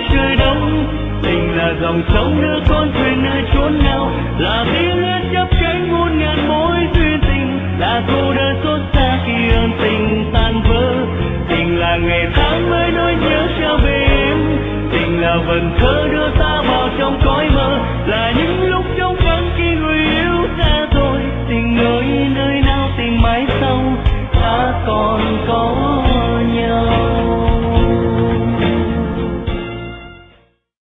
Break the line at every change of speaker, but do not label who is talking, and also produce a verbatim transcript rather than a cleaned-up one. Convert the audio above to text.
trời đông. Tình là dòng sông đưa con thuyền nơi chốn nào, là tiếng lướt chấp cánh muôn ngàn mối duyên tình, là cô đơn xót xa khi ơn tình tan vỡ. Tình là ngày tháng mới nỗi nhớ trao về em, tình là vần thơ đưa ta vào trong cõi mơ, là những lúc trong vắng khi người yêu xa rồi. Tình ơi nơi nào tình mãi sau ta còn có